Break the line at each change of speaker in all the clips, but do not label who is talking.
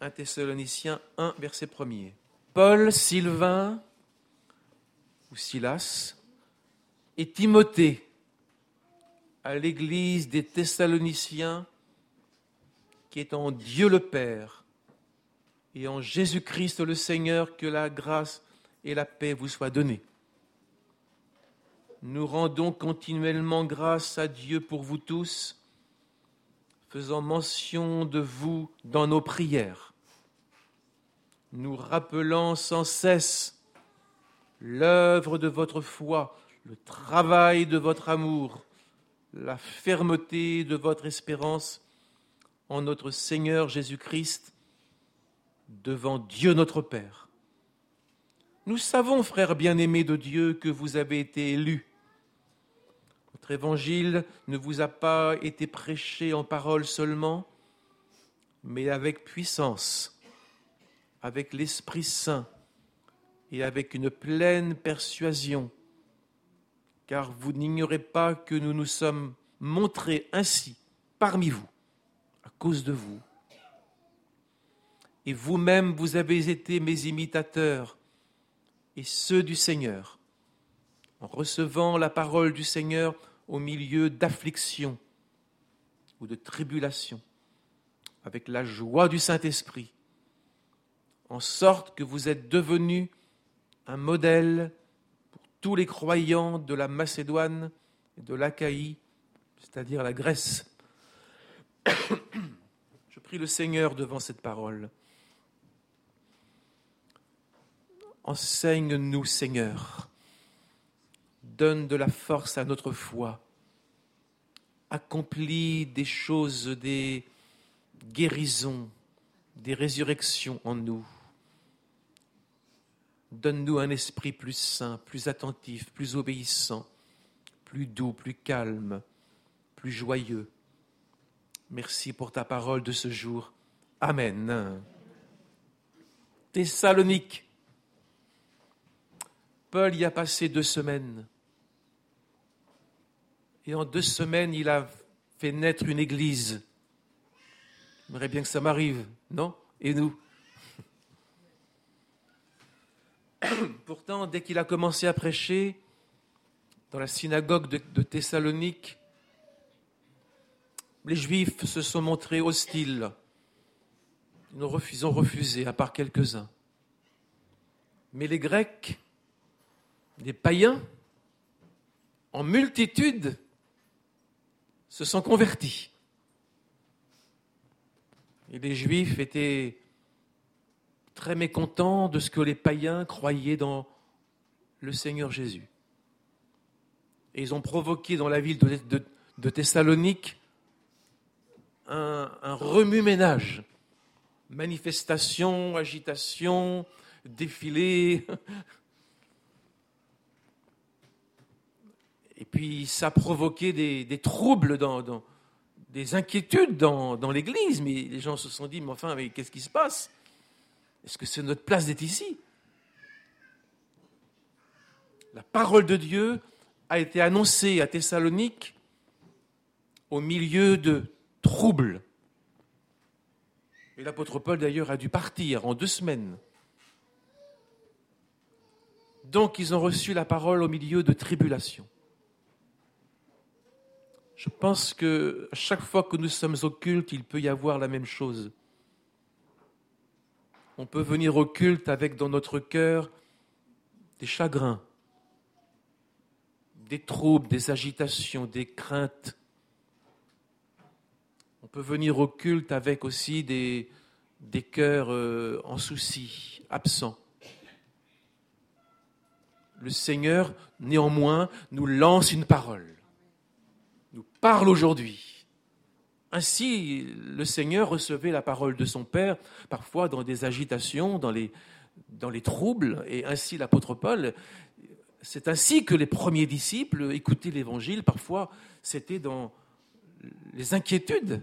1 Thessaloniciens 1, verset 1er. Paul, Sylvain, ou Silas, et Timothée, à l'église des Thessaloniciens, qui est en Dieu le Père et en Jésus-Christ le Seigneur, que la grâce et la paix vous soient données. Nous rendons continuellement grâce à Dieu pour vous tous, faisant mention de vous dans nos prières, nous rappelant sans cesse l'œuvre de votre foi, le travail de votre amour, la fermeté de votre espérance en notre Seigneur Jésus-Christ, devant Dieu notre Père. Nous savons, frères bien-aimés de Dieu, que vous avez été élus. Votre évangile ne vous a pas été prêché en parole seulement, mais avec puissance, avec l'Esprit Saint et avec une pleine persuasion, car vous n'ignorez pas que nous nous sommes montrés ainsi parmi vous, à cause de vous. Et vous-même, vous avez été mes imitateurs et ceux du Seigneur, en recevant la parole du Seigneur au milieu d'affliction ou de tribulation, avec la joie du Saint-Esprit, en sorte que vous êtes devenus un modèle pour tous les croyants de la Macédoine et de l'Achaïe, c'est-à-dire la Grèce. Je prie le Seigneur devant cette parole. Enseigne-nous, Seigneur. Donne de la force à notre foi. Accomplis des choses, des guérisons, des résurrections en nous. Donne-nous un esprit plus saint, plus attentif, plus obéissant, plus doux, plus calme, plus joyeux. Merci pour ta parole de ce jour. Amen. Thessalonique. Paul y a passé 2 semaines. Et en 2 semaines, il a fait naître une église. J'aimerais bien que ça m'arrive, non? Et nous? Pourtant, dès qu'il a commencé à prêcher dans la synagogue de Thessalonique, les Juifs se sont montrés hostiles. Ils ont refusé, à part quelques-uns. Mais les Grecs, les païens, en multitude, se sont convertis. Et les Juifs étaient très mécontents de ce que les païens croyaient dans le Seigneur Jésus. Et ils ont provoqué dans la ville de Thessalonique un remue-ménage. Manifestations, agitations, défilés. Et puis ça a provoqué des troubles, des inquiétudes dans l'église. Mais les gens se sont dit, mais enfin, qu'est-ce qui se passe? Est-ce que c'est notre place d'être ici? La parole de Dieu a été annoncée à Thessalonique au milieu de troubles. Et l'apôtre Paul, d'ailleurs, a dû partir en 2 semaines. Donc, ils ont reçu la parole au milieu de tribulations. Je pense que chaque fois que nous sommes au culte, il peut y avoir la même chose. On peut venir au culte avec dans notre cœur des chagrins, des troubles, des agitations, des craintes. On peut venir au culte avec aussi des cœurs en souci, absents. Le Seigneur, néanmoins, nous lance une parole. Nous parle aujourd'hui. Ainsi, le Seigneur recevait la parole de son Père, parfois dans des agitations, dans les troubles, et ainsi l'apôtre Paul, c'est ainsi que les premiers disciples écoutaient l'Évangile, parfois c'était dans les inquiétudes.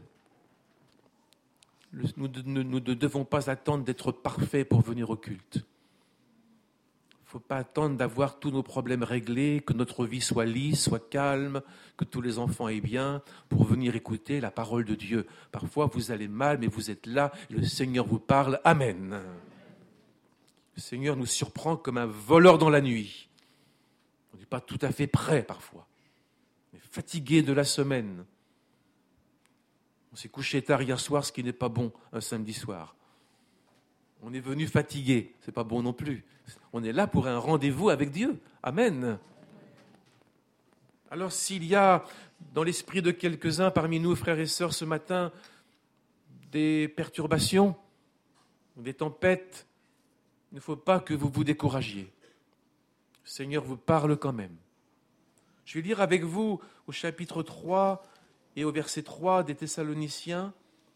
Nous ne devons pas attendre d'être parfaits pour venir au culte. ne faut pas attendre d'avoir tous nos problèmes réglés, que notre vie soit lisse, soit calme, que tous les enfants aient bien, pour venir écouter la parole de Dieu. Parfois, vous allez mal, mais vous êtes là, et le Seigneur vous parle. Amen. Le Seigneur nous surprend comme un voleur dans la nuit. On n'est pas tout à fait prêt parfois. On est fatigué de la semaine. On s'est couché tard hier soir, ce qui n'est pas bon un samedi soir. On est venu fatigué, ce n'est pas bon non plus. On est là pour un rendez-vous avec Dieu. Amen. Alors s'il y a dans l'esprit de quelques-uns parmi nous, frères et sœurs, ce matin, des perturbations, des tempêtes, il ne faut pas que vous vous découragiez. Le Seigneur vous parle quand même. Je vais lire avec vous au chapitre 3 et au verset 3 des Thessaloniciens,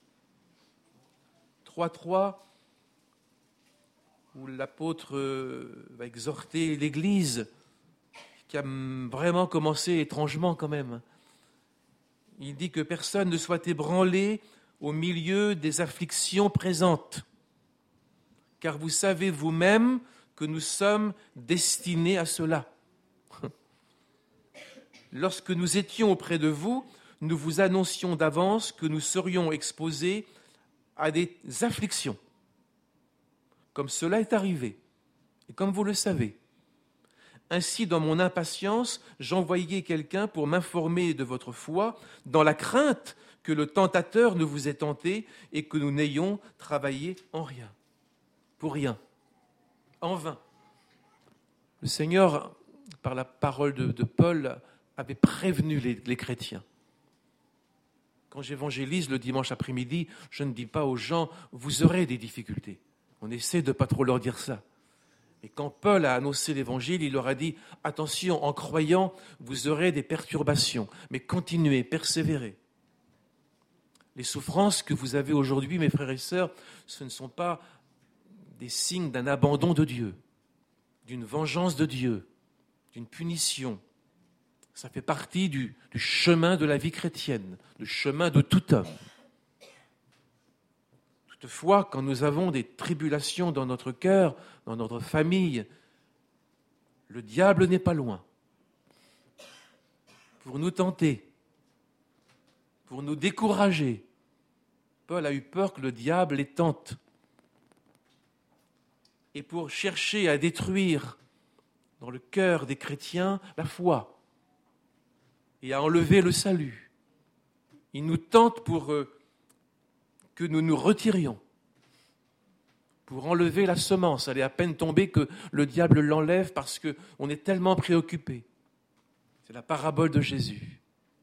3:3, où l'apôtre va exhorter l'Église, qui a vraiment commencé étrangement quand même. Il dit que personne ne soit ébranlé au milieu des afflictions présentes, car vous savez vous-même que nous sommes destinés à cela. Lorsque nous étions auprès de vous, nous vous annoncions d'avance que nous serions exposés à des afflictions. Comme cela est arrivé, et comme vous le savez. Ainsi, dans mon impatience, j'envoyais quelqu'un pour m'informer de votre foi, dans la crainte que le tentateur ne vous ait tenté et que nous n'ayons travaillé en rien, pour rien, en vain. Le Seigneur, par la parole de Paul, avait prévenu les chrétiens. Quand j'évangélise le dimanche après-midi, je ne dis pas aux gens « vous aurez des difficultés ». On essaie de ne pas trop leur dire ça. Et quand Paul a annoncé l'évangile, il leur a dit « attention, en croyant, vous aurez des perturbations, mais continuez, persévérez ». Les souffrances que vous avez aujourd'hui, mes frères et sœurs, ce ne sont pas des signes d'un abandon de Dieu, d'une vengeance de Dieu, d'une punition. Ça fait partie du chemin de la vie chrétienne, du chemin de tout homme. Toutefois, quand nous avons des tribulations dans notre cœur, dans notre famille, le diable n'est pas loin pour nous tenter, pour nous décourager. Paul a eu peur que le diable les tente et pour chercher à détruire dans le cœur des chrétiens la foi et à enlever le salut. Il nous tente pour que nous nous retirions, pour enlever la semence. Elle est à peine tombée que le diable l'enlève parce qu'on est tellement préoccupé. C'est la parabole de Jésus.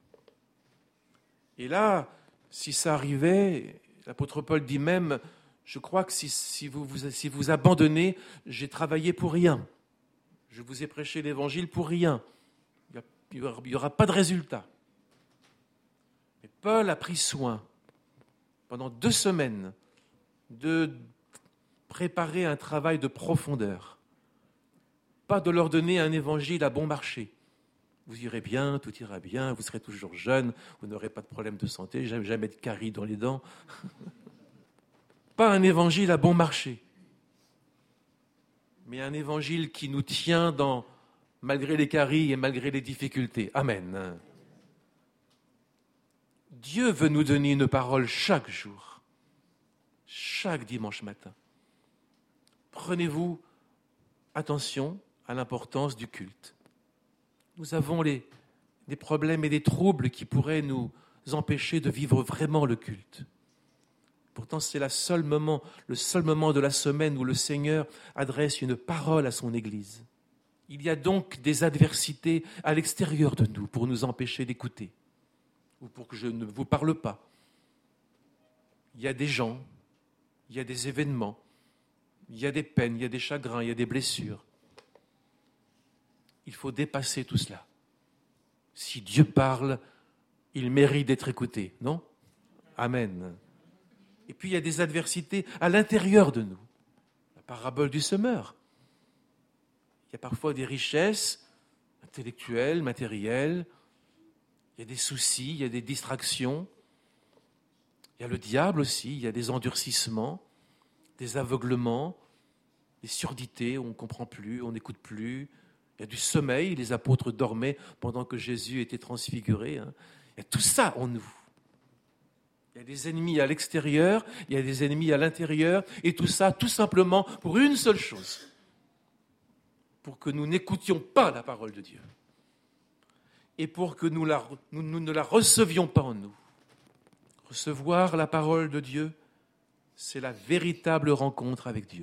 Et là, si ça arrivait, l'apôtre Paul dit même, je crois que si vous abandonnez, j'ai travaillé pour rien. Je vous ai prêché l'évangile pour rien. Il n'y aura pas de résultat. Mais Paul a pris soin, pendant 2 semaines, de préparer un travail de profondeur. Pas de leur donner un évangile à bon marché. Vous irez bien, tout ira bien, vous serez toujours jeune, vous n'aurez pas de problème de santé, jamais de caries dans les dents. Pas un évangile à bon marché, mais un évangile qui nous tient malgré les caries et malgré les difficultés. Amen. Dieu veut nous donner une parole chaque jour, chaque dimanche matin. Prenez-vous attention à l'importance du culte. Nous avons des problèmes et des troubles qui pourraient nous empêcher de vivre vraiment le culte. Pourtant, c'est le seul moment de la semaine où le Seigneur adresse une parole à son Église. Il y a donc des adversités à l'extérieur de nous pour nous empêcher d'écouter ou pour que je ne vous parle pas. Il y a des gens, il y a des événements, il y a des peines, il y a des chagrins, il y a des blessures. Il faut dépasser tout cela. Si Dieu parle, il mérite d'être écouté, non ? Amen. Et puis il y a des adversités à l'intérieur de nous. La parabole du semeur. Il y a parfois des richesses intellectuelles, matérielles. Il y a des soucis, il y a des distractions. Il y a le diable aussi, il y a des endurcissements, des aveuglements, des surdités, on ne comprend plus, on n'écoute plus. Il y a du sommeil, les apôtres dormaient pendant que Jésus était transfiguré. Il y a tout ça en nous. Il y a des ennemis à l'extérieur, il y a des ennemis à l'intérieur, et tout ça, tout simplement, pour une seule chose, pour que nous n'écoutions pas la parole de Dieu, et pour que nous ne la recevions pas en nous. Recevoir la parole de Dieu, c'est la véritable rencontre avec Dieu.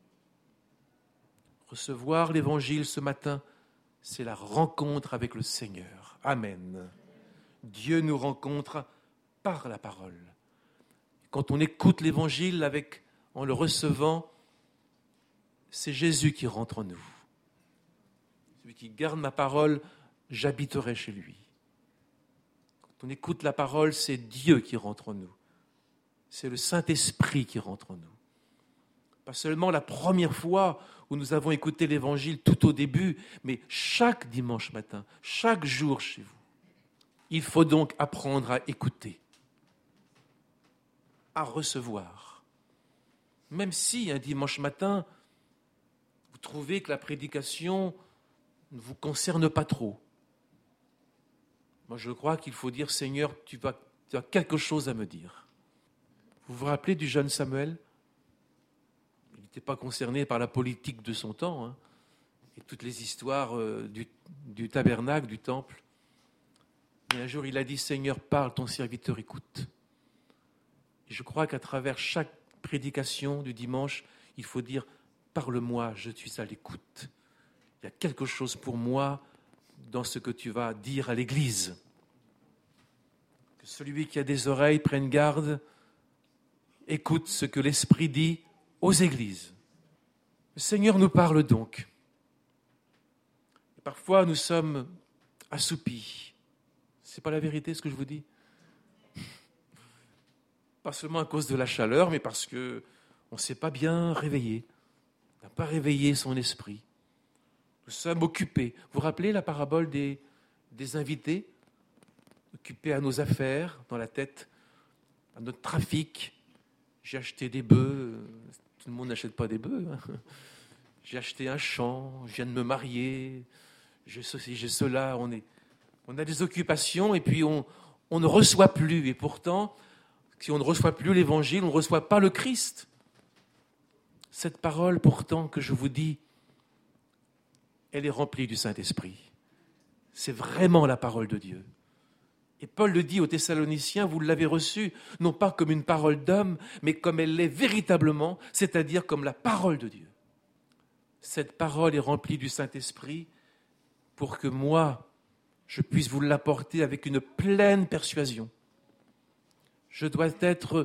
Recevoir l'Évangile ce matin, c'est la rencontre avec le Seigneur. Amen. Dieu nous rencontre par la parole. Quand on écoute l'Évangile en le recevant, c'est Jésus qui rentre en nous. Celui qui garde ma parole, j'habiterai chez lui. Quand on écoute la parole, c'est Dieu qui rentre en nous. C'est le Saint-Esprit qui rentre en nous. Pas seulement la première fois où nous avons écouté l'Évangile tout au début, mais chaque dimanche matin, chaque jour chez vous. Il faut donc apprendre à écouter, à recevoir. Même si un dimanche matin, vous trouvez que la prédication ne vous concerne pas trop. Moi, je crois qu'il faut dire, Seigneur, tu as quelque chose à me dire. Vous vous rappelez du jeune Samuel ? Il n'était pas concerné par la politique de son temps, et toutes les histoires du tabernacle, du temple. Mais un jour, il a dit, Seigneur, parle, ton serviteur écoute. Et je crois qu'à travers chaque prédication du dimanche, il faut dire, parle-moi, je suis à l'écoute. Il y a quelque chose pour moi dans ce que tu vas dire à l'Église. Que celui qui a des oreilles prenne garde, écoute ce que l'Esprit dit aux Églises. Le Seigneur nous parle donc. Et parfois, nous sommes assoupis. Ce n'est pas la vérité ce que je vous dis. Pas seulement à cause de la chaleur, mais parce qu'on ne s'est pas bien réveillé. On n'a pas réveillé son esprit. Nous sommes occupés. Vous vous rappelez la parabole des invités, occupés à nos affaires, dans la tête, à notre trafic. J'ai acheté des bœufs. Tout le monde n'achète pas des bœufs. J'ai acheté un champ, je viens de me marier, j'ai ceci, j'ai cela. On a des occupations et puis on ne reçoit plus. Et pourtant, si on ne reçoit plus l'Évangile, on ne reçoit pas le Christ. Cette parole, pourtant, que je vous dis, elle est remplie du Saint-Esprit. C'est vraiment la parole de Dieu. Et Paul le dit aux Thessaloniciens, vous l'avez reçue, non pas comme une parole d'homme, mais comme elle l'est véritablement, c'est-à-dire comme la parole de Dieu. Cette parole est remplie du Saint-Esprit pour que moi, je puisse vous l'apporter avec une pleine persuasion. Je dois être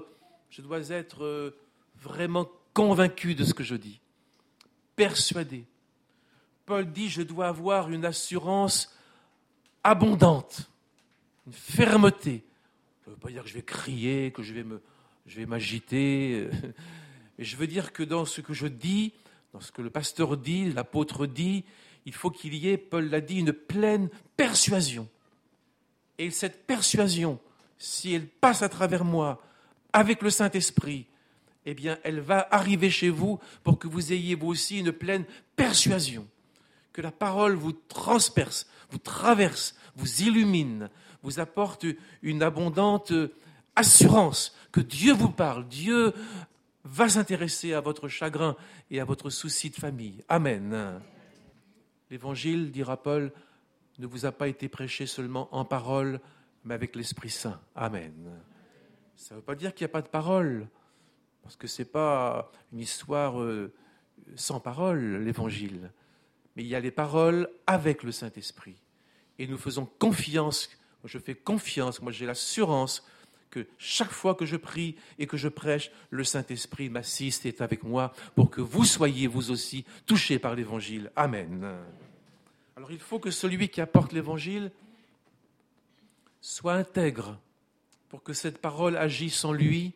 vraiment convaincu de ce que je dis, persuadé. Paul dit, je dois avoir une assurance abondante, une fermeté. Ça ne veut pas dire que je vais crier, que je vais m'agiter. Mais je veux dire que dans ce que je dis, dans ce que le pasteur dit, l'apôtre dit, il faut qu'il y ait, Paul l'a dit, une pleine persuasion. Et cette persuasion, si elle passe à travers moi, avec le Saint-Esprit, eh bien, elle va arriver chez vous pour que vous ayez vous aussi une pleine persuasion. Que la parole vous transperce, vous traverse, vous illumine, vous apporte une abondante assurance que Dieu vous parle. Dieu va s'intéresser à votre chagrin et à votre souci de famille. Amen. L'Évangile, dira Paul, ne vous a pas été prêché seulement en parole, mais avec l'Esprit Saint. Amen. Ça ne veut pas dire qu'il n'y a pas de parole, parce que ce n'est pas une histoire sans parole, l'Évangile. Mais il y a les paroles avec le Saint-Esprit. Et nous faisons confiance, je fais confiance, moi j'ai l'assurance que chaque fois que je prie et que je prêche, le Saint-Esprit m'assiste et est avec moi pour que vous soyez vous aussi touchés par l'Évangile. Amen. Alors il faut que celui qui apporte l'Évangile soit intègre pour que cette parole agisse en lui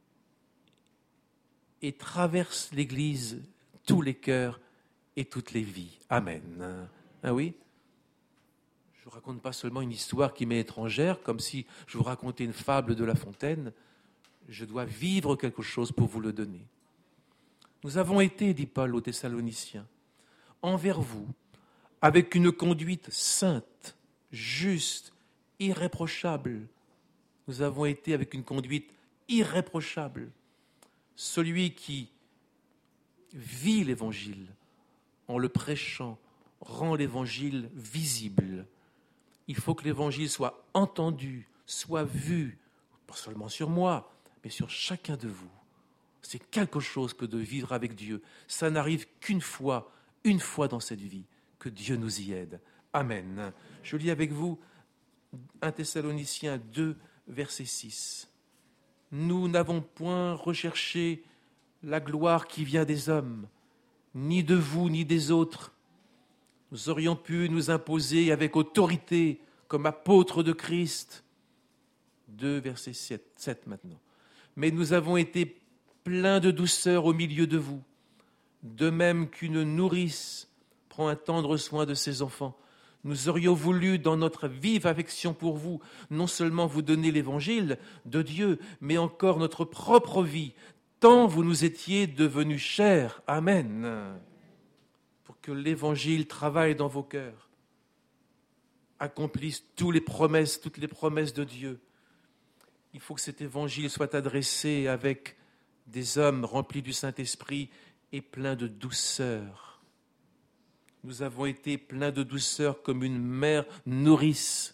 et traverse l'Église, tous les cœurs et toutes les vies. Amen. Ah oui ? Je ne vous raconte pas seulement une histoire qui m'est étrangère, comme si je vous racontais une fable de La Fontaine. Je dois vivre quelque chose pour vous le donner. Nous avons été, dit Paul aux Thessaloniciens, envers vous, avec une conduite sainte, juste, irréprochable. Nous avons été avec une conduite irréprochable. Celui qui vit l'Évangile en le prêchant rend l'Évangile visible. Il faut que l'Évangile soit entendu, soit vu, pas seulement sur moi, mais sur chacun de vous. C'est quelque chose que de vivre avec Dieu. Ça n'arrive qu'une fois dans cette vie. Que Dieu nous y aide. Amen. Je lis avec vous 1 Thessaloniciens 2, verset 6. Nous n'avons point recherché la gloire qui vient des hommes, ni de vous, ni des autres. Nous aurions pu nous imposer avec autorité comme apôtres de Christ. 2, verset 7 maintenant. Mais nous avons été pleins de douceur au milieu de vous, de même qu'une nourrice prend un tendre soin de ses enfants. Nous aurions voulu, dans notre vive affection pour vous, non seulement vous donner l'évangile de Dieu, mais encore notre propre vie, tant vous nous étiez devenus chers. Amen. Pour que l'évangile travaille dans vos cœurs, accomplisse toutes les promesses de Dieu. Il faut que cet évangile soit adressé avec des hommes remplis du Saint-Esprit et pleins de douceur. Nous avons été pleins de douceur comme une mère nourrice.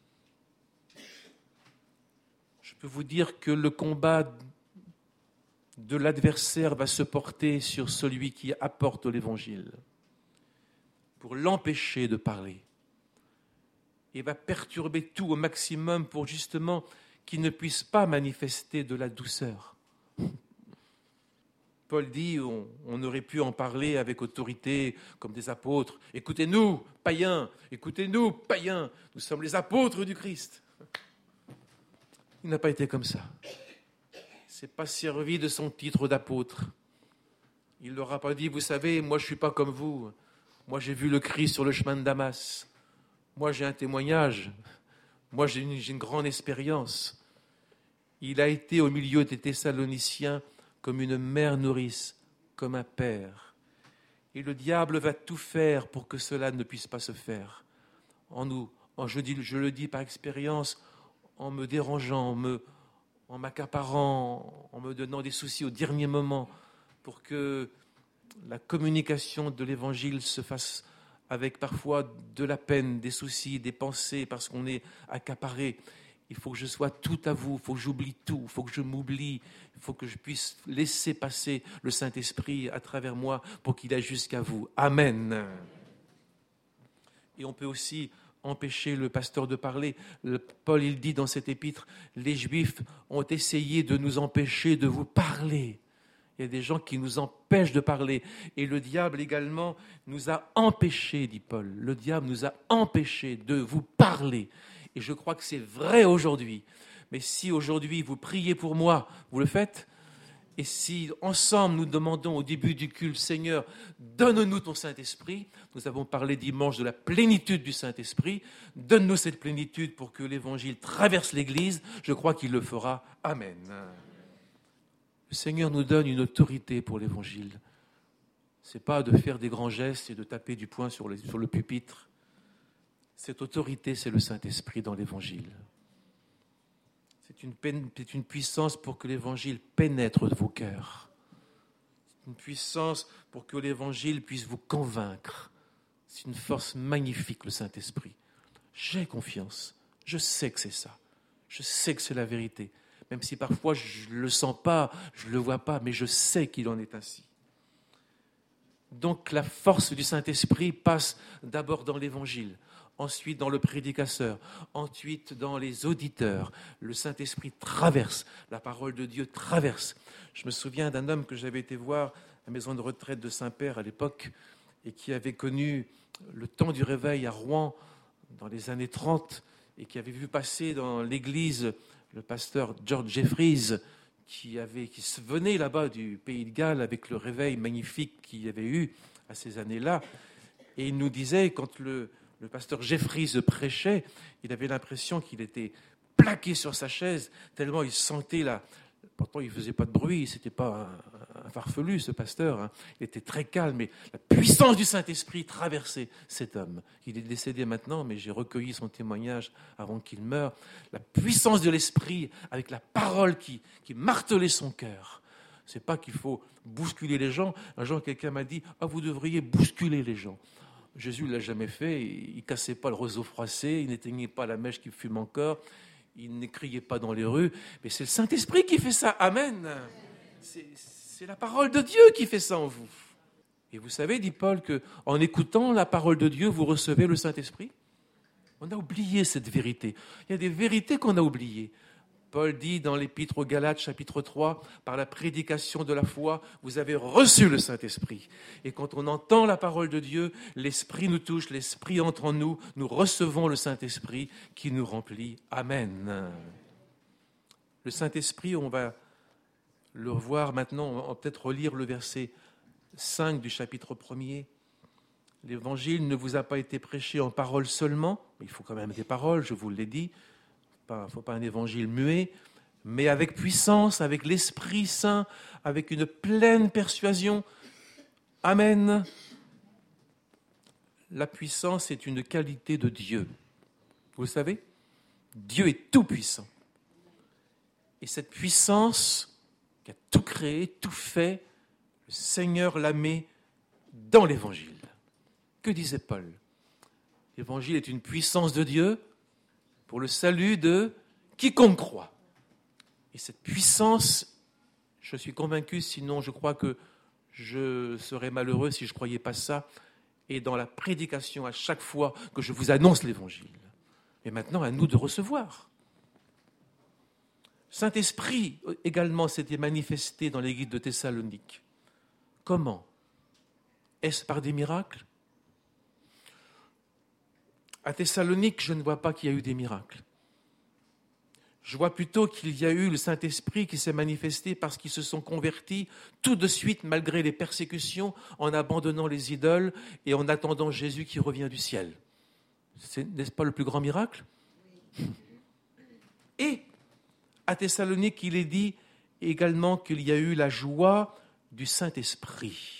Je peux vous dire que le combat de l'adversaire va se porter sur celui qui apporte l'Évangile pour l'empêcher de parler. Et va perturber tout au maximum pour justement qu'il ne puisse pas manifester de la douceur. Paul dit, on aurait pu en parler avec autorité, comme des apôtres. Écoutez-nous, païens, nous sommes les apôtres du Christ. Il n'a pas été comme ça. Il ne s'est pas servi de son titre d'apôtre. Il ne leur a pas dit, vous savez, moi je ne suis pas comme vous. Moi j'ai vu le Christ sur le chemin de Damas. Moi j'ai un témoignage. Moi j'ai une grande expérience. Il a été au milieu des Thessaloniciens comme une mère nourrice, comme un père. Et le diable va tout faire pour que cela ne puisse pas se faire. Je le dis par expérience, en me dérangeant, en m'accaparant, en me donnant des soucis au dernier moment, pour que la communication de l'Évangile se fasse avec parfois de la peine, des soucis, des pensées, parce qu'on est accaparé. Il faut que je sois tout à vous, il faut que j'oublie tout, il faut que je m'oublie, il faut que je puisse laisser passer le Saint-Esprit à travers moi pour qu'il aille jusqu'à vous. Amen. Et on peut aussi empêcher le pasteur de parler. Paul, il dit dans cet épître, les Juifs ont essayé de nous empêcher de vous parler. Il y a des gens qui nous empêchent de parler. Et le diable également nous a empêchés, dit Paul. Le diable nous a empêchés de vous parler. Et je crois que c'est vrai aujourd'hui. Mais si aujourd'hui vous priez pour moi, vous le faites. Et si ensemble nous demandons au début du culte, Seigneur, donne-nous ton Saint-Esprit. Nous avons parlé dimanche de la plénitude du Saint-Esprit. Donne-nous cette plénitude pour que l'Évangile traverse l'Église. Je crois qu'il le fera. Amen. Le Seigneur nous donne une autorité pour l'Évangile. Ce n'est pas de faire des grands gestes et de taper du poing sur le pupitre. Cette autorité, c'est le Saint-Esprit dans l'Évangile. C'est une puissance pour que l'Évangile pénètre vos cœurs. C'est une puissance pour que l'Évangile puisse vous convaincre. C'est une force magnifique, le Saint-Esprit. J'ai confiance. Je sais que c'est ça. Je sais que c'est la vérité. Même si parfois je ne le sens pas, je ne le vois pas, mais je sais qu'il en est ainsi. Donc la force du Saint-Esprit passe d'abord dans l'Évangile, ensuite dans le prédicateur, ensuite dans les auditeurs. Le Saint-Esprit traverse, la parole de Dieu traverse. Je me souviens d'un homme que j'avais été voir à la maison de retraite de Saint-Père à l'époque et qui avait connu le temps du réveil à Rouen dans les années 30 et qui avait vu passer dans l'église le pasteur George Jeffreys qui venait là-bas du Pays de Galles avec le réveil magnifique qu'il y avait eu à ces années-là. Et il nous disait, quand le pasteur Jeffreys prêchait, il avait l'impression qu'il était plaqué sur sa chaise, tellement il sentait là. Pourtant, il ne faisait pas de bruit, ce n'était pas un farfelu, ce pasteur, hein. Il était très calme, et la puissance du Saint-Esprit traversait cet homme. Il est décédé maintenant, mais j'ai recueilli son témoignage avant qu'il meure. La puissance de l'Esprit avec la parole qui martelait son cœur. C'est pas qu'il faut bousculer les gens. Un jour, quelqu'un m'a dit « Ah, vous devriez bousculer les gens ». Jésus ne l'a jamais fait. Il cassait pas le roseau froissé, il n'éteignait pas la mèche qui fume encore, il ne criait pas dans les rues. Mais c'est le Saint-Esprit qui fait ça. Amen. C'est la parole de Dieu qui fait ça en vous. Et vous savez, dit Paul, qu'en écoutant la parole de Dieu, vous recevez le Saint-Esprit. On a oublié cette vérité. Il y a des vérités qu'on a oubliées. Paul dit dans l'Épître aux Galates, chapitre 3, par la prédication de la foi, vous avez reçu le Saint-Esprit. Et quand on entend la parole de Dieu, l'Esprit nous touche, l'Esprit entre en nous, nous recevons le Saint-Esprit qui nous remplit. Amen. Le Saint-Esprit, on va le revoir maintenant, on va peut-être relire le verset 5 du chapitre 1er. L'évangile ne vous a pas été prêché en parole seulement, mais il faut quand même des paroles, je vous l'ai dit. Il ne faut pas un évangile muet, mais avec puissance, avec l'Esprit Saint, avec une pleine persuasion. Amen. La puissance est une qualité de Dieu. Vous le savez ? Dieu est tout puissant. Et cette puissance qui a tout créé, tout fait, le Seigneur la met dans l'Évangile. Que disait Paul ? L'Évangile est une puissance de Dieu pour le salut de quiconque croit. Et cette puissance, je suis convaincu, sinon je crois que je serais malheureux si je ne croyais pas ça, et dans la prédication à chaque fois que je vous annonce l'Évangile. Et maintenant, à nous de recevoir. Saint-Esprit également s'était manifesté dans l'église de Thessalonique. Comment ? Est-ce par des miracles ? À Thessalonique, je ne vois pas qu'il y a eu des miracles. Je vois plutôt qu'il y a eu le Saint-Esprit qui s'est manifesté parce qu'ils se sont convertis tout de suite, malgré les persécutions, en abandonnant les idoles et en attendant Jésus qui revient du ciel. N'est-ce pas le plus grand miracle ? Et à Thessalonique, il est dit également qu'il y a eu la joie du Saint-Esprit.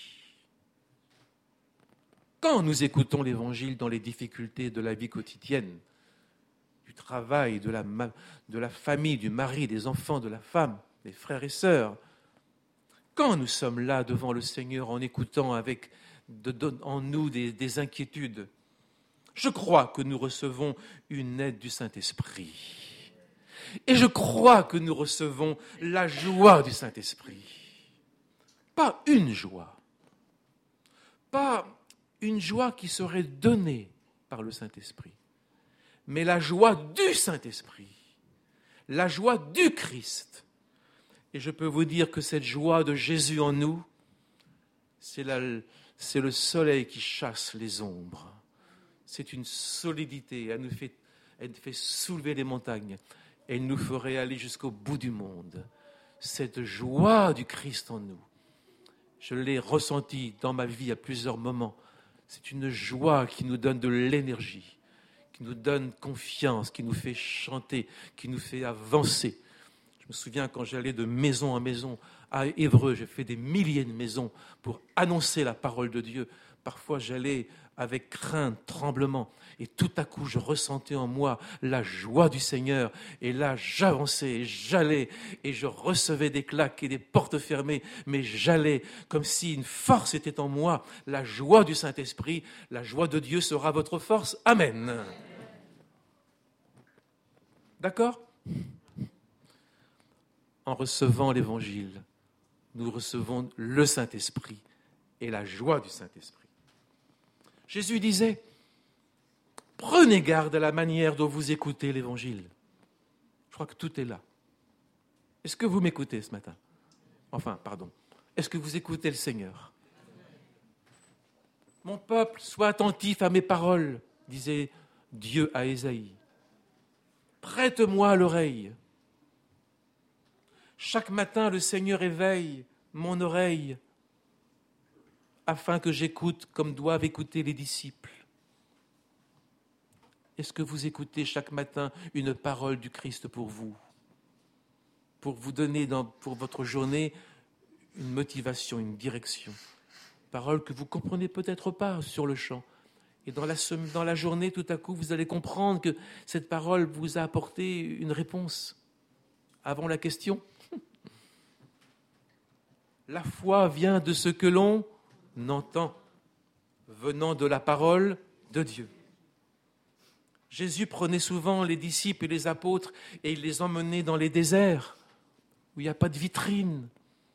Quand nous écoutons l'Évangile dans les difficultés de la vie quotidienne, du travail, de la famille, du mari, des enfants, de la femme, des frères et sœurs, quand nous sommes là devant le Seigneur en écoutant avec en nous des inquiétudes, je crois que nous recevons une aide du Saint-Esprit. Et je crois que nous recevons la joie du Saint-Esprit. Pas une joie. Pas une joie qui serait donnée par le Saint-Esprit, mais la joie du Saint-Esprit, la joie du Christ. Et je peux vous dire que cette joie de Jésus en nous, c'est le soleil qui chasse les ombres. C'est une solidité, elle fait soulever les montagnes, elle nous ferait aller jusqu'au bout du monde. Cette joie du Christ en nous, je l'ai ressentie dans ma vie à plusieurs moments. C'est une joie qui nous donne de l'énergie, qui nous donne confiance, qui nous fait chanter, qui nous fait avancer. Je me souviens quand j'allais de maison en maison à Évreux, j'ai fait des milliers de maisons pour annoncer la parole de Dieu. Parfois j'allais avec crainte, tremblement, et tout à coup je ressentais en moi la joie du Seigneur. Et là j'avançais, et j'allais, et je recevais des claques et des portes fermées, mais j'allais comme si une force était en moi, la joie du Saint-Esprit. La joie de Dieu sera votre force. Amen. D'accord ? En recevant l'Évangile, nous recevons le Saint-Esprit et la joie du Saint-Esprit. Jésus disait, prenez garde à la manière dont vous écoutez l'Évangile. Je crois que tout est là. Est-ce que vous m'écoutez ce matin ? Est-ce que vous écoutez le Seigneur ? Mon peuple, sois attentif à mes paroles, disait Dieu à Ésaïe. Prête-moi l'oreille. Chaque matin, le Seigneur éveille mon oreille afin que j'écoute comme doivent écouter les disciples. Est-ce que vous écoutez chaque matin une parole du Christ pour vous donner pour votre journée une motivation, une direction. Paroles que vous ne comprenez peut-être pas sur le champ. Et dans la journée, tout à coup, vous allez comprendre que cette parole vous a apporté une réponse avant la question. La foi vient de ce que l'on entend, venant de la parole de Dieu. Jésus prenait souvent les disciples et les apôtres et il les emmenait dans les déserts où il n'y a pas de vitrine,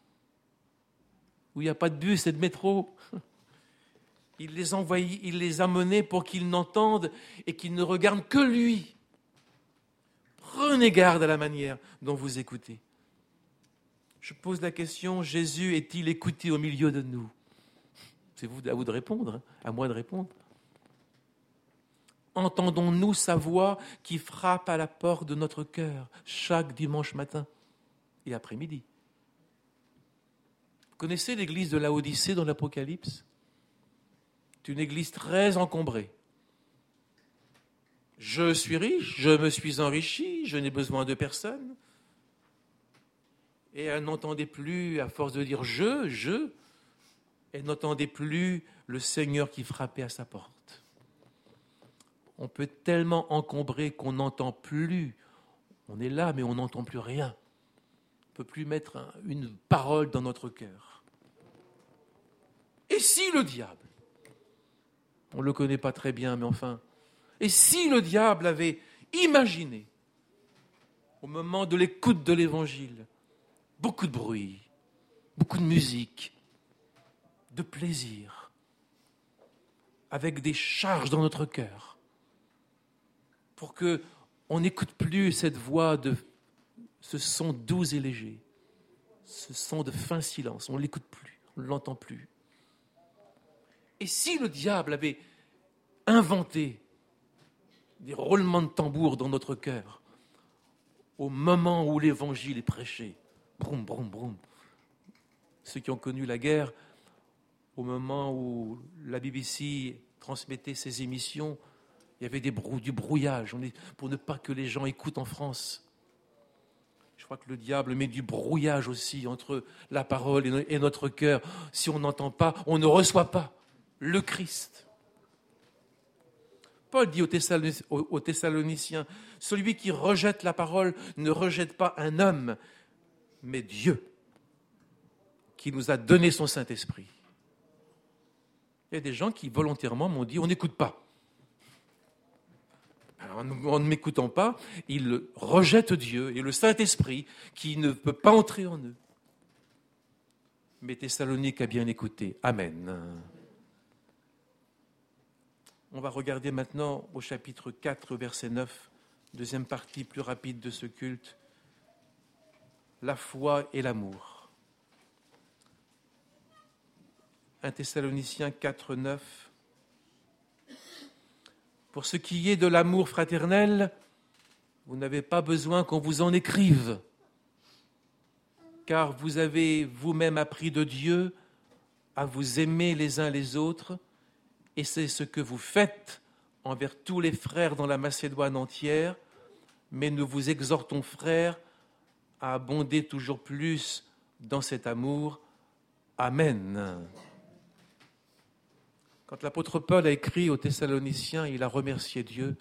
où il n'y a pas de bus et de métro. Il les amenait pour qu'ils n'entendent et qu'ils ne regardent que lui. Prenez garde à la manière dont vous écoutez. Je pose la question, Jésus est-il écouté au milieu de nous? C'est à vous de répondre, à moi de répondre. Entendons-nous sa voix qui frappe à la porte de notre cœur chaque dimanche matin et après-midi? Vous connaissez l'église de Laodicée dans l'Apocalypse? C'est une église très encombrée. Je suis riche, je me suis enrichi, je n'ai besoin de personne. Et elle n'entendait plus, à force de dire elle n'entendait plus le Seigneur qui frappait à sa porte. On peut être tellement encombré qu'on n'entend plus. On est là, mais on n'entend plus rien. On ne peut plus mettre une parole dans notre cœur. Et si le diable, on ne le connaît pas très bien, mais enfin, et si le diable avait imaginé, au moment de l'écoute de l'Évangile, beaucoup de bruit, beaucoup de musique, de plaisir, avec des charges dans notre cœur, pour qu'on n'écoute plus cette voix de ce son doux et léger, ce son de fin silence, on ne l'écoute plus, on ne l'entend plus. Et si le diable avait inventé des roulements de tambour dans notre cœur, au moment où l'évangile est prêché, broum, broum, broum. Ceux qui ont connu la guerre, au moment où la BBC transmettait ses émissions, il y avait du brouillage, pour ne pas que les gens écoutent en France. Je crois que le diable met du brouillage aussi entre la parole et notre cœur. Si on n'entend pas, on ne reçoit pas le Christ. Paul dit aux Thessaloniciens, celui qui rejette la parole ne rejette pas un homme, mais Dieu, qui nous a donné son Saint-Esprit. Il y a des gens qui volontairement m'ont dit, on n'écoute pas. Alors, en ne m'écoutant pas, ils rejettent Dieu et le Saint-Esprit qui ne peut pas entrer en eux. Mais Thessalonique a bien écouté. Amen. On va regarder maintenant au chapitre 4, verset 9, deuxième partie plus rapide de ce culte, la foi et l'amour. 1 Thessaloniciens 4, 9. Pour ce qui est de l'amour fraternel, vous n'avez pas besoin qu'on vous en écrive, car vous avez vous-même appris de Dieu à vous aimer les uns les autres, et c'est ce que vous faites envers tous les frères dans la Macédoine entière, mais nous vous exhortons, frères, à abonder toujours plus dans cet amour. Amen. Quand l'apôtre Paul a écrit aux Thessaloniciens, il a remercié Dieu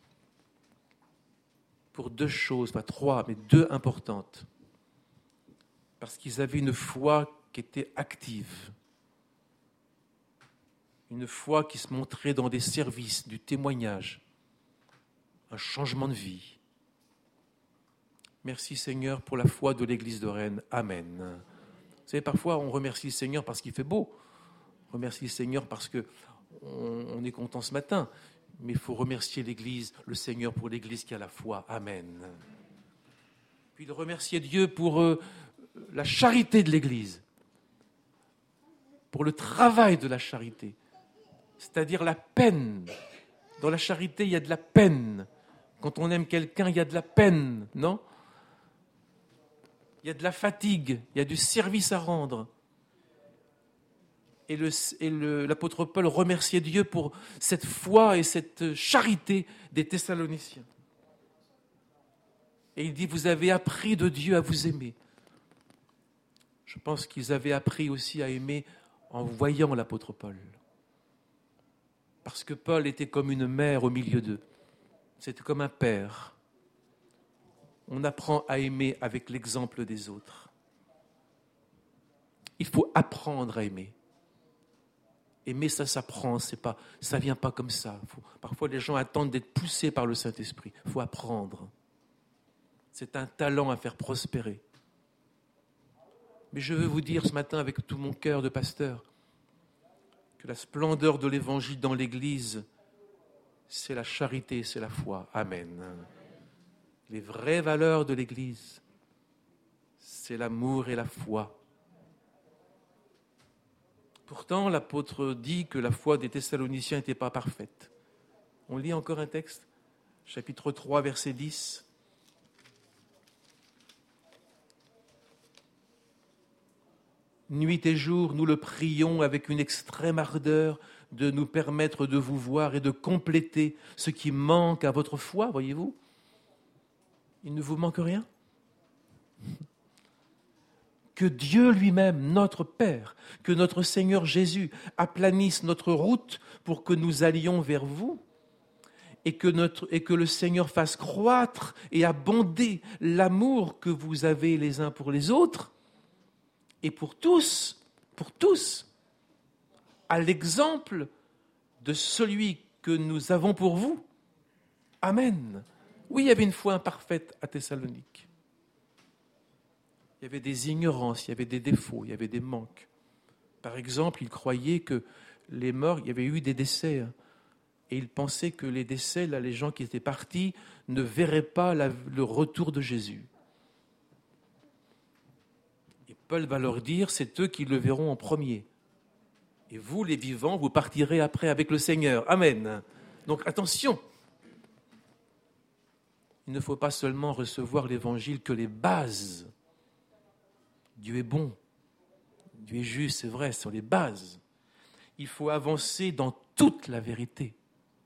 pour deux choses, pas trois, mais deux importantes. Parce qu'ils avaient une foi qui était active. Une foi qui se montrait dans des services, du témoignage, un changement de vie. Merci Seigneur pour la foi de l'Église de Rennes. Amen. Vous savez, parfois on remercie le Seigneur parce qu'il fait beau. On remercie le Seigneur parce qu'on est content ce matin. Mais il faut remercier l'Église, le Seigneur pour l'Église qui a la foi. Amen. Puis de remercier Dieu pour la charité de l'Église, pour le travail de la charité. C'est-à-dire la peine. Dans la charité, il y a de la peine. Quand on aime quelqu'un, il y a de la peine, non? Il y a de la fatigue, il y a du service à rendre. Et l'apôtre Paul remerciait Dieu pour cette foi et cette charité des Thessaloniciens. Et il dit, vous avez appris de Dieu à vous aimer. Je pense qu'ils avaient appris aussi à aimer en voyant l'apôtre Paul. Parce que Paul était comme une mère au milieu d'eux. C'était comme un père. On apprend à aimer avec l'exemple des autres. Il faut apprendre à aimer. Aimer, ça s'apprend, ça vient pas comme ça. Parfois, les gens attendent d'être poussés par le Saint-Esprit. Il faut apprendre. C'est un talent à faire prospérer. Mais je veux vous dire ce matin avec tout mon cœur de pasteur que la splendeur de l'Évangile dans l'Église, c'est la charité, c'est la foi. Amen. Les vraies valeurs de l'Église, c'est l'amour et la foi. Pourtant, l'apôtre dit que la foi des Thessaloniciens n'était pas parfaite. On lit encore un texte, chapitre 3, verset 10. Nuit et jour, nous le prions avec une extrême ardeur de nous permettre de vous voir et de compléter ce qui manque à votre foi, voyez-vous. Il ne vous manque rien. Que Dieu lui-même, notre Père, que notre Seigneur Jésus aplanisse notre route pour que nous allions vers vous et que le Seigneur fasse croître et abonder l'amour que vous avez les uns pour les autres et pour tous, à l'exemple de celui que nous avons pour vous. Amen. Oui, il y avait une foi imparfaite à Thessalonique. Il y avait des ignorances, il y avait des défauts, il y avait des manques. Par exemple, ils croyaient que les morts, il y avait eu des décès. Et ils pensaient que les décès, là, les gens qui étaient partis, ne verraient pas le retour de Jésus. Et Paul va leur dire, c'est eux qui le verront en premier. Et vous, les vivants, vous partirez après avec le Seigneur. Amen. Donc attention. Il ne faut pas seulement recevoir l'Évangile que les bases. Dieu est bon, Dieu est juste, c'est vrai, ce sont les bases. Il faut avancer dans toute la vérité. Non ?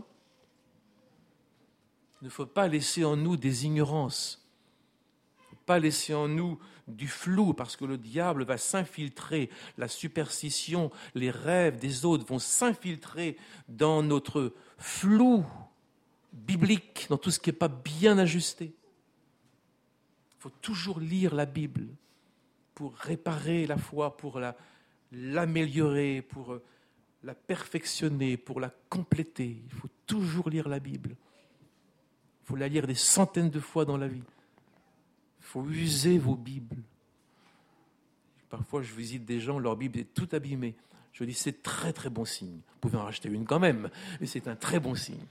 Il ne faut pas laisser en nous des ignorances. Il ne faut pas laisser en nous du flou, parce que le diable va s'infiltrer, la superstition, les rêves des autres vont s'infiltrer dans notre flou biblique, dans tout ce qui n'est pas bien ajusté. Il faut toujours lire la Bible pour réparer la foi, pour l'améliorer, pour la perfectionner, pour la compléter. Il faut toujours lire la Bible. Il faut la lire des centaines de fois dans la vie. Il faut user vos Bibles. Parfois, je visite des gens, leur Bible est toute abîmée. Je dis, c'est très très bon signe. Vous pouvez en racheter une quand même, mais c'est un très bon signe.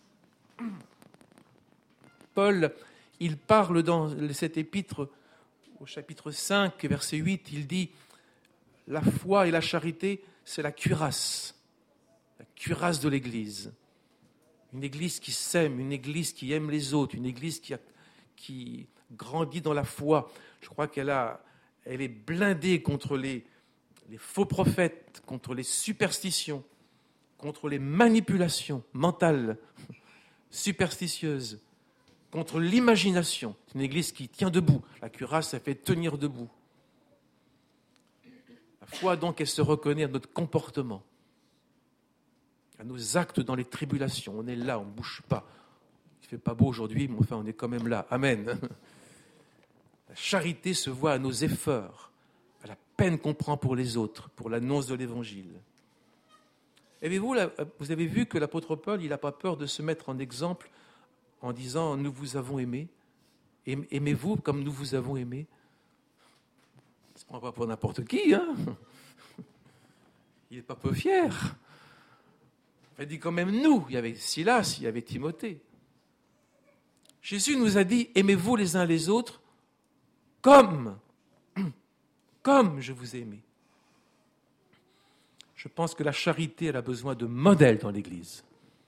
Paul, il parle dans cet épître, au chapitre 5, verset 8, il dit « La foi et la charité, c'est la cuirasse de l'Église. Une Église qui s'aime, une Église qui aime les autres, une Église qui grandit dans la foi. Je crois qu'elle est blindée contre les faux prophètes, contre les superstitions, contre les manipulations mentales, superstitieuses, contre l'imagination. C'est une Église qui tient debout. La cuirasse, ça fait tenir debout. La foi, donc, elle se reconnaît à notre comportement, à nos actes dans les tribulations. On est là, on ne bouge pas. Il ne fait pas beau aujourd'hui, mais enfin, on est quand même là. Amen. La charité se voit à nos efforts, à la peine qu'on prend pour les autres, pour l'annonce de l'Évangile. Avez-vous, vous avez vu que l'apôtre Paul, il n'a pas peur de se mettre en exemple en disant « Nous vous avons aimé, aimez-vous comme nous vous avons aimé ». Il ne se prend pas pour n'importe qui, hein. Il n'est pas peu fier. Il dit quand même nous, il y avait Silas, il y avait Timothée. Jésus nous a dit « Aimez-vous les uns les autres comme je vous ai aimé ». Je pense que la charité, elle a besoin de modèles dans l'Église.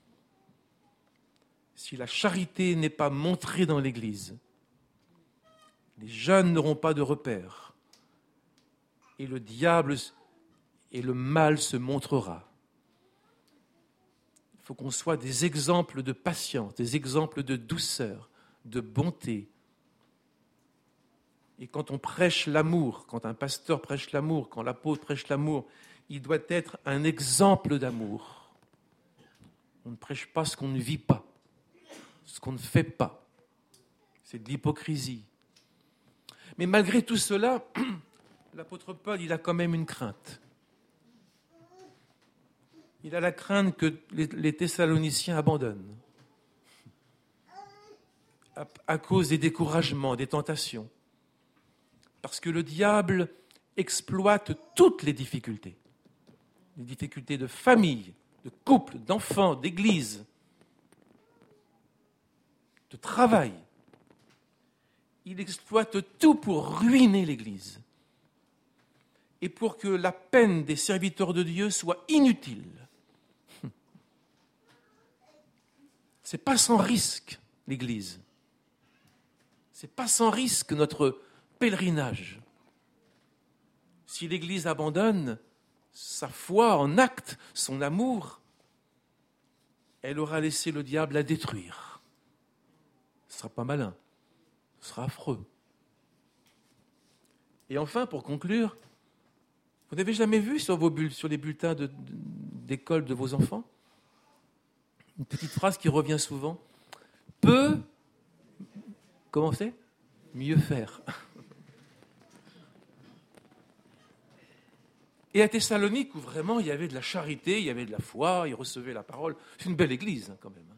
Si la charité n'est pas montrée dans l'Église, les jeunes n'auront pas de repères. Et le diable et le mal se montrera. Il faut qu'on soit des exemples de patience, des exemples de douceur, de bonté. Et quand on prêche l'amour, quand un pasteur prêche l'amour, quand l'apôtre prêche l'amour, il doit être un exemple d'amour. On ne prêche pas ce qu'on ne vit pas, ce qu'on ne fait pas. C'est de l'hypocrisie. Mais malgré tout cela, l'apôtre Paul, il a quand même une crainte. Il a la crainte que les Thessaloniciens abandonnent à cause des découragements, des tentations. Parce que le diable exploite toutes les difficultés de famille, de couple, d'enfants, d'église, de travail. Il exploite tout pour ruiner l'Église et pour que la peine des serviteurs de Dieu soit inutile. C'est pas sans risque, l'Église. C'est pas sans risque notre pèlerinage. Si l'Église abandonne sa foi en acte, son amour, elle aura laissé le diable la détruire. Ce ne sera pas malin, ce sera affreux. Et enfin, pour conclure, vous n'avez jamais vu sur les bulletins d'école de vos enfants une petite phrase qui revient souvent. Peut, comment c'est ? Mieux faire. Et à Thessalonique, où vraiment il y avait de la charité, il y avait de la foi, ils recevaient la parole. C'est une belle église, quand même.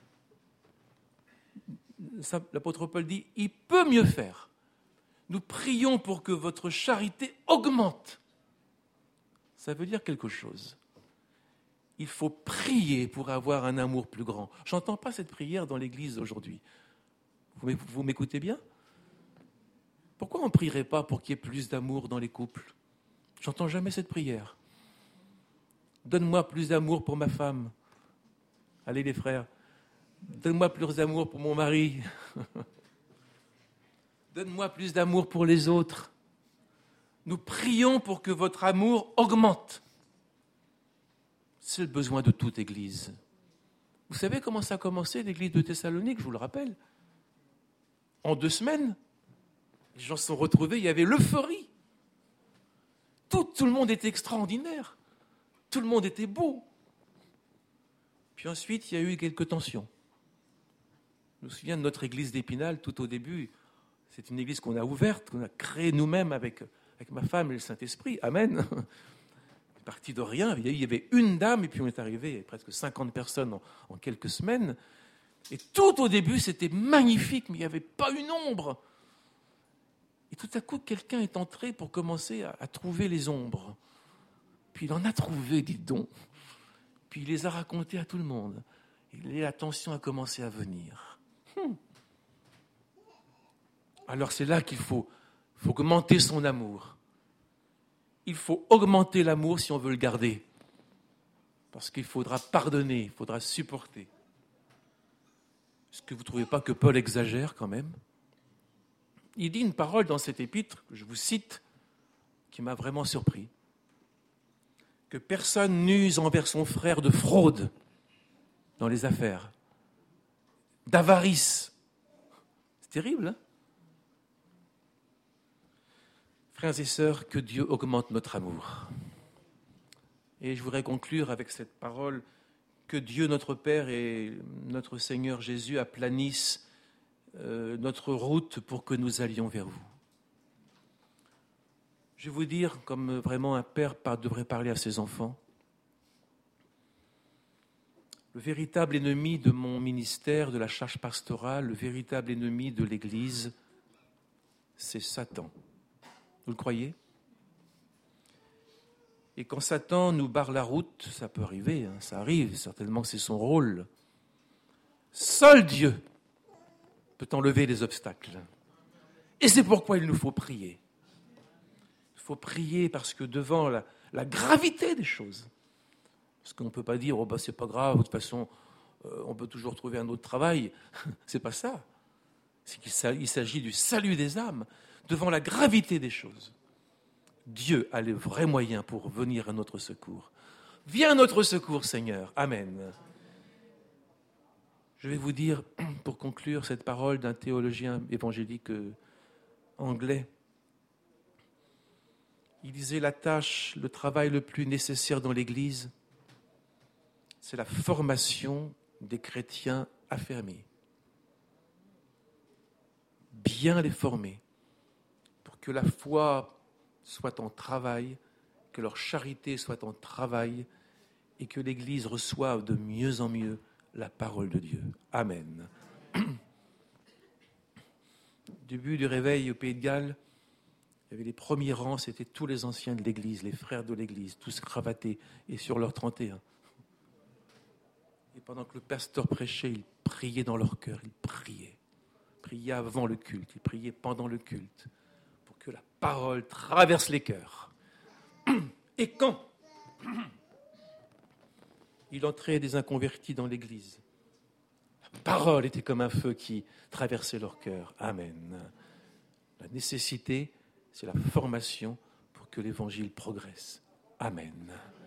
Ça, l'apôtre Paul dit, il peut mieux faire. Nous prions pour que votre charité augmente. Ça veut dire quelque chose. Il faut prier pour avoir un amour plus grand. Je n'entends pas cette prière dans l'église aujourd'hui. Vous m'écoutez bien ? Pourquoi on ne prierait pas pour qu'il y ait plus d'amour dans les couples ? J'entends jamais cette prière. Donne-moi plus d'amour pour ma femme. Allez les frères, donne-moi plus d'amour pour mon mari. Donne-moi plus d'amour pour les autres. Nous prions pour que votre amour augmente. C'est le besoin de toute église. Vous savez comment ça a commencé, l'église de Thessalonique, je vous le rappelle. En 2 semaines, les gens se sont retrouvés, il y avait l'euphorie. Tout le monde était extraordinaire. Tout le monde était beau. Puis ensuite, il y a eu quelques tensions. Je me souviens de notre église d'Épinal, tout au début. C'est une église qu'on a ouverte, qu'on a créée nous-mêmes avec ma femme et le Saint-Esprit. Amen. Parti de rien. Il y avait une dame, et puis on est arrivé à presque 50 personnes en quelques semaines. Et tout au début, c'était magnifique, mais il n'y avait pas une ombre. Et tout à coup, quelqu'un est entré pour commencer à trouver les ombres. Puis il en a trouvé, dites donc. Puis il les a racontées à tout le monde. Et la tension a commencé à venir. Alors c'est là qu'il faut augmenter son amour. Il faut augmenter l'amour si on veut le garder. Parce qu'il faudra pardonner, il faudra supporter. Est-ce que vous ne trouvez pas que Paul exagère quand même ? Il dit une parole dans cet épître, que je vous cite, qui m'a vraiment surpris. Que personne n'use envers son frère de fraude dans les affaires, d'avarice. C'est terrible, hein ? Frères et sœurs, que Dieu augmente notre amour. Et je voudrais conclure avec cette parole, que Dieu notre Père et notre Seigneur Jésus aplanissent notre route pour que nous allions vers vous. Je vais vous dire, comme vraiment un père devrait parler à ses enfants, le véritable ennemi de mon ministère, de la charge pastorale, le véritable ennemi de l'Église, c'est Satan. Vous le croyez ? Et quand Satan nous barre la route, ça peut arriver, ça arrive, certainement que c'est son rôle. Seul Dieu peut enlever les obstacles. Et c'est pourquoi il nous faut prier. Il faut prier parce que devant la gravité des choses, parce qu'on ne peut pas dire « c'est pas grave, de toute façon, on peut toujours trouver un autre travail ». C'est pas ça. Il s'agit du salut des âmes. Devant la gravité des choses, Dieu a les vrais moyens pour venir à notre secours. Viens à notre secours, Seigneur. Amen. Je vais vous dire, pour conclure, cette parole d'un théologien évangélique anglais. Il disait la tâche, le travail le plus nécessaire dans l'Église, c'est la formation des chrétiens affermis. Bien les former pour que la foi soit en travail, que leur charité soit en travail et que l'Église reçoive de mieux en mieux la parole de Dieu. Amen. Début du réveil au Pays de Galles, il y avait les premiers rangs, c'était tous les anciens de l'Église, les frères de l'Église, tous cravatés et sur leur 31. Et pendant que le pasteur prêchait, ils priaient dans leur cœur, ils priaient. Ils priaient avant le culte, ils priaient pendant le culte, pour que la parole traverse les cœurs. Et quand il entrait des inconvertis dans l'Église, la parole était comme un feu qui traversait leur cœur. Amen. La nécessité, c'est la formation pour que l'Évangile progresse. Amen.